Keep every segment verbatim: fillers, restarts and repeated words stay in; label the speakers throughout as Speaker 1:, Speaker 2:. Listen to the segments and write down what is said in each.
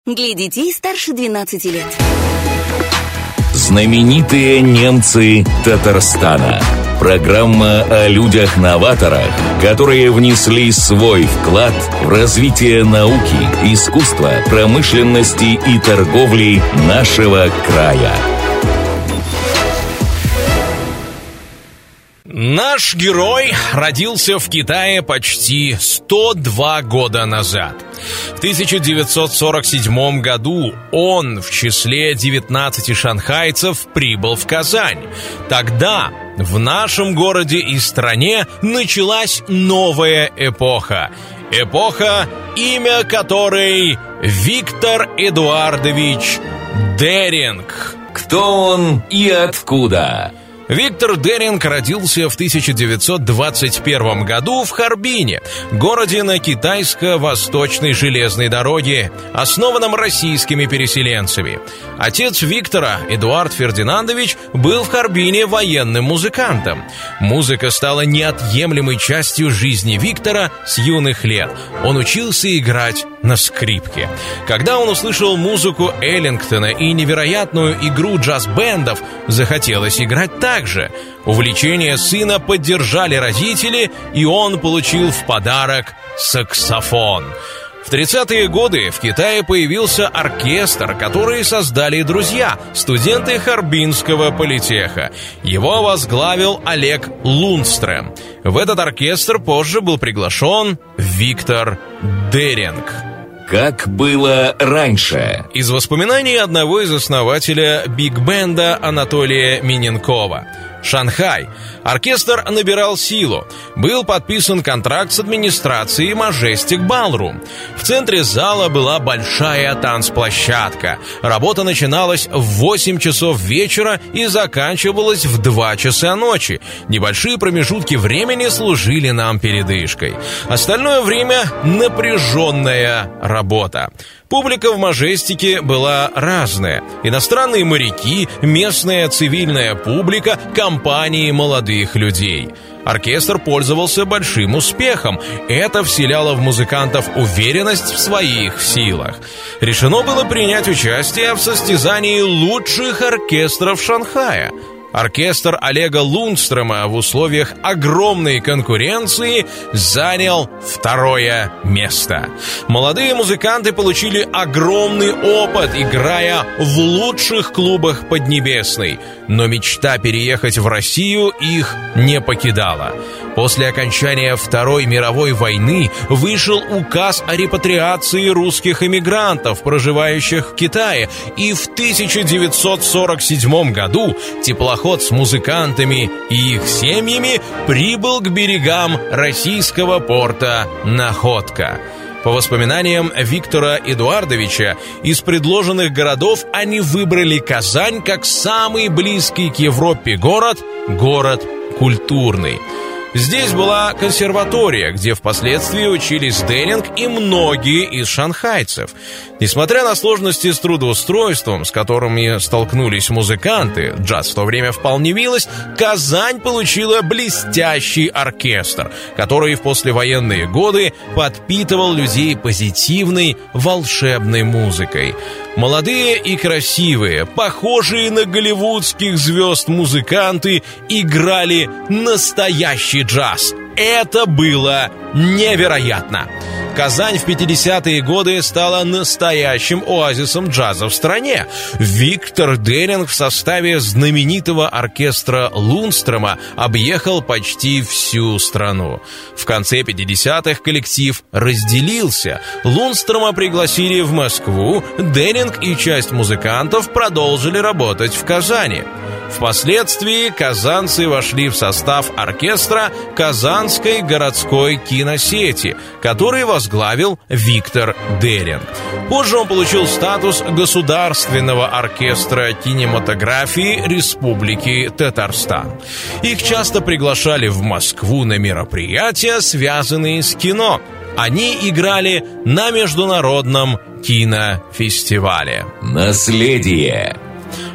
Speaker 1: Для детей старше двенадцати лет.
Speaker 2: Знаменитые немцы Татарстана. Программа о людях-новаторах, которые внесли свой вклад в развитие науки, искусства, промышленности и торговли нашего края.
Speaker 3: Наш герой родился в Китае почти сто два года назад. В тысяча девятьсот сорок седьмом году он в числе девятнадцати шанхайцев прибыл в Казань. Тогда в нашем городе и стране началась новая эпоха. Эпоха, имя которой Виктор Эдуардович Деринг.
Speaker 2: Кто он и откуда?
Speaker 3: Виктор Деринг родился в тысяча девятьсот двадцать первом году в Харбине, городе на китайско-восточной железной дороге, основанном российскими переселенцами. Отец Виктора, Эдуард Фердинандович, был в Харбине военным музыкантом. Музыка стала неотъемлемой частью жизни Виктора с юных лет. Он учился играть на скрипке. Когда он услышал музыку Эллингтона и невероятную игру джаз-бендов, захотелось играть так же. Увлечение сына поддержали родители, и он получил в подарок саксофон. В тридцатые годы в Китае появился оркестр, который создали друзья, студенты Харбинского политеха. Его возглавил Олег Лундстрем. В этот оркестр позже был приглашен Виктор Деринг.
Speaker 2: Как было раньше?
Speaker 3: Из воспоминаний одного из основателя биг-бенда Анатолия Миненкова. Шанхай. Оркестр набирал силу. Был подписан контракт с администрацией Majestic Ballroom. В центре зала была большая танцплощадка. Работа начиналась в восемь часов вечера и заканчивалась в два часа ночи. Небольшие промежутки времени служили нам передышкой. Остальное время — напряженная работа. Публика в Мажестике была разная. Иностранные моряки, местная цивильная публика, компании молодых людей. Оркестр пользовался большим успехом. Это вселяло в музыкантов уверенность в своих силах. Решено было принять участие в состязании лучших оркестров Шанхая. Оркестр Олега Лундстрема в условиях огромной конкуренции занял второе место. Молодые музыканты получили огромный опыт, играя в лучших клубах Поднебесной. Но мечта переехать в Россию их не покидала. После окончания Второй мировой войны вышел указ о репатриации русских эмигрантов, проживающих в Китае, и в тысяча девятьсот сорок седьмом году теплоход с музыкантами и их семьями прибыл к берегам российского порта Находка. По воспоминаниям Виктора Эдуардовича, из предложенных городов они выбрали Казань как самый близкий к Европе город, город культурный. Здесь была консерватория, где впоследствии учились Деринг и многие из шанхайцев. Несмотря на сложности с трудоустройством, с которыми столкнулись музыканты, джаз в то время вполне милось, Казань получила блестящий оркестр, который в послевоенные годы подпитывал людей позитивной, волшебной музыкой. Молодые и красивые, похожие на голливудских звезд музыканты играли настоящий джаз. Это было невероятно. Казань в пятидесятые годы стала настоящим оазисом джаза в стране. Виктор Деринг в составе знаменитого оркестра Лундстрема объехал почти всю страну. В конце пятидесятых коллектив разделился. Лундстрема пригласили в Москву, Деринг и часть музыкантов продолжили работать в Казани. Впоследствии казанцы вошли в состав оркестра Казанской городской киносети, который возглавил Виктор Деринг. Позже он получил статус Государственного оркестра кинематографии Республики Татарстан. Их часто приглашали в Москву на мероприятия, связанные с кино. Они играли на международном кинофестивале.
Speaker 2: Наследие.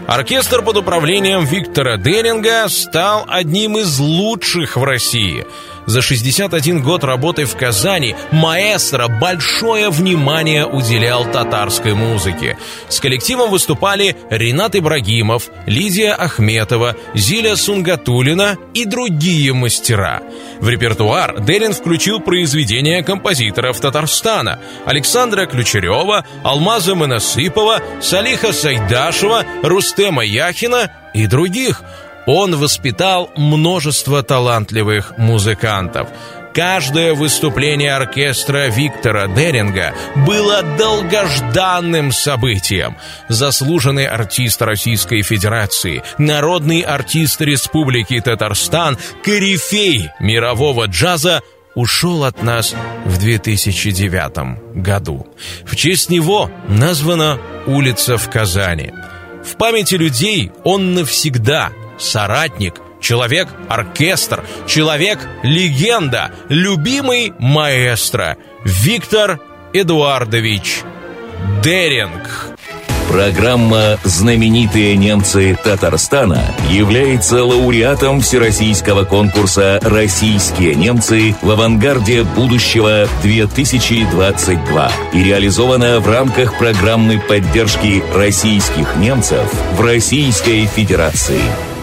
Speaker 3: Оркестр под управлением Виктора Деринга стал одним из лучших в России. За шестьдесят один год работы в Казани маэстро большое внимание уделял татарской музыке. С коллективом выступали Ринат Ибрагимов, Лидия Ахметова, Зиля Сунгатуллина и другие мастера. В репертуар Деринг включил произведения композиторов Татарстана: Александра Ключерева, Алмаза Мынасыпова, Салиха Сайдашева, Рустема Яхина и других. Он воспитал множество талантливых музыкантов. Каждое выступление оркестра Виктора Деринга было долгожданным событием. Заслуженный артист Российской Федерации, народный артист Республики Татарстан, корифей мирового джаза ушел от нас в две тысячи девятом году. В честь него названа улица в Казани. В памяти людей он навсегда соратник, человек-оркестр, человек-легенда, любимый маэстро Виктор Эдуардович Деринг.
Speaker 2: Программа «Знаменитые немцы Татарстана» является лауреатом Всероссийского конкурса «Российские немцы в авангарде будущего-две тысячи двадцать два» и реализована в рамках программы поддержки российских немцев в Российской Федерации.